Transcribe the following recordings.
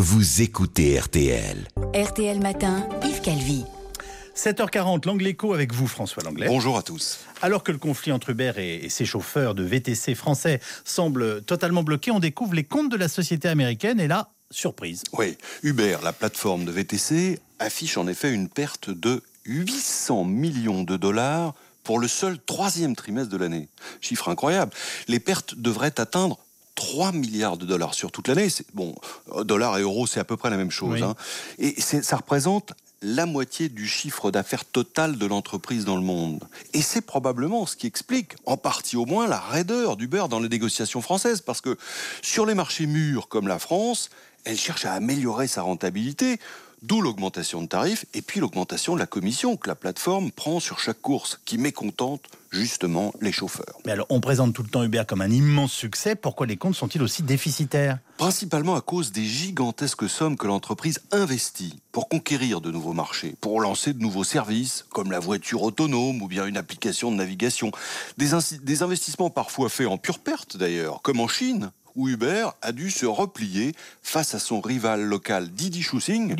vous écoutez RTL. RTL Matin, Yves Calvi. 7h40, l'Angle Écho avec vous, François Langlais. Bonjour à tous. Alors que le conflit entre Uber et ses chauffeurs de VTC français semble totalement bloqué, on découvre les comptes de la société américaine et là, surprise. Oui, Uber, la plateforme de VTC, affiche en effet une perte de 800 millions de dollars pour le seul troisième trimestre de l'année. Chiffre incroyable. Les pertes devraient atteindre 3 milliards de dollars sur toute l'année. Dollars et euros, c'est à peu près la même chose. Oui. Et ça représente la moitié du chiffre d'affaires total de l'entreprise dans le monde. Et c'est probablement ce qui explique, en partie au moins, la raideur d'Uber dans les négociations françaises. Parce que sur les marchés mûrs comme la France, elle cherche à améliorer sa rentabilité, d'où l'augmentation de tarifs et puis l'augmentation de la commission que la plateforme prend sur chaque course, qui mécontente justement les chauffeurs. Mais alors, on présente tout le temps Uber comme un immense succès. Pourquoi les comptes sont-ils aussi déficitaires ? Principalement à cause des gigantesques sommes que l'entreprise investit pour conquérir de nouveaux marchés, pour lancer de nouveaux services, comme la voiture autonome ou bien une application de navigation. Des investissements parfois faits en pure perte d'ailleurs, comme en Chine, où Uber a dû se replier face à son rival local Didi Chuxing,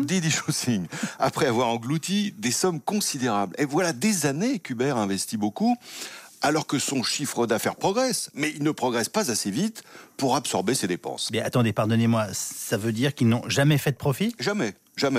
après avoir englouti des sommes considérables. Et voilà des années qu'Uber investit beaucoup, alors que son chiffre d'affaires progresse, mais il ne progresse pas assez vite pour absorber ses dépenses. Mais attendez, pardonnez-moi, ça veut dire qu'ils n'ont jamais fait de profit ? Jamais.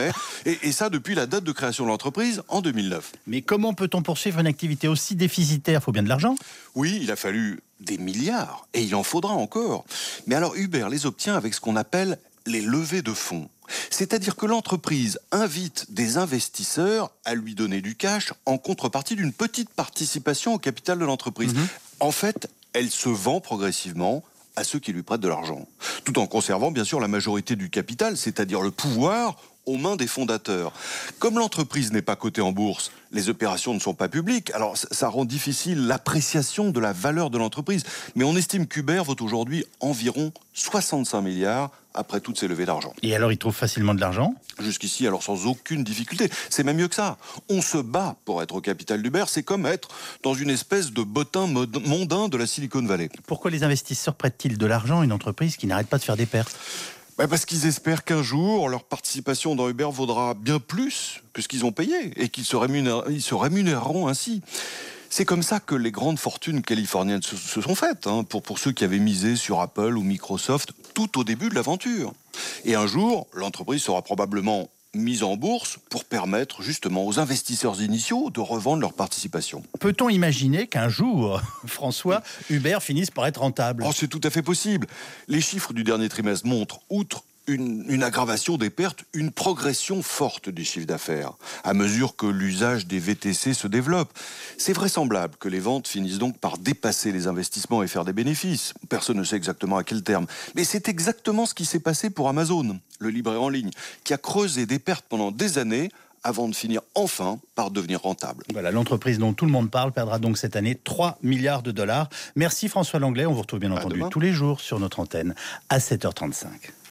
Et ça depuis la date de création de l'entreprise en 2009. Mais comment peut-on poursuivre une activité aussi déficitaire ? Il faut bien de l'argent ? Oui, il a fallu des milliards, et il en faudra encore. Mais alors Uber les obtient avec ce qu'on appelle les levées de fonds. C'est-à-dire que l'entreprise invite des investisseurs à lui donner du cash en contrepartie d'une petite participation au capital de l'entreprise. En fait, elle se vend progressivement à ceux qui lui prêtent de l'argent, tout en conservant bien sûr la majorité du capital, c'est-à-dire le pouvoir aux mains des fondateurs. Comme l'entreprise n'est pas cotée en bourse, les opérations ne sont pas publiques, alors ça rend difficile l'appréciation de la valeur de l'entreprise. Mais on estime qu'Uber vaut aujourd'hui environ 65 milliards après toutes ces levées d'argent. Et alors, ils trouvent facilement de l'argent ? Jusqu'ici, alors sans aucune difficulté. C'est même mieux que ça. On se bat pour être au capital d'Uber. C'est comme être dans une espèce de bottin mondain de la Silicon Valley. Pourquoi les investisseurs prêtent-ils de l'argent à une entreprise qui n'arrête pas de faire des pertes ? Parce qu'ils espèrent qu'un jour, leur participation dans Uber vaudra bien plus que ce qu'ils ont payé et qu'ils se rémunéreront ainsi. C'est comme ça que les grandes fortunes californiennes se sont faites, pour ceux qui avaient misé sur Apple ou Microsoft tout au début de l'aventure. Et un jour, l'entreprise sera probablement mise en bourse pour permettre justement aux investisseurs initiaux de revendre leur participation. Peut-on imaginer qu'un jour, François, Uber finisse par être rentable ? C'est tout à fait possible. Les chiffres du dernier trimestre montrent, outre une aggravation des pertes, une progression forte des chiffres d'affaires, à mesure que l'usage des VTC se développe. C'est vraisemblable que les ventes finissent donc par dépasser les investissements et faire des bénéfices. Personne ne sait exactement à quel terme. Mais c'est exactement ce qui s'est passé pour Amazon, le libraire en ligne, qui a creusé des pertes pendant des années avant de finir enfin par devenir rentable. Voilà, l'entreprise dont tout le monde parle perdra donc cette année 3 milliards de dollars. Merci François Langlais, on vous retrouve bien entendu tous les jours sur notre antenne à 7h35.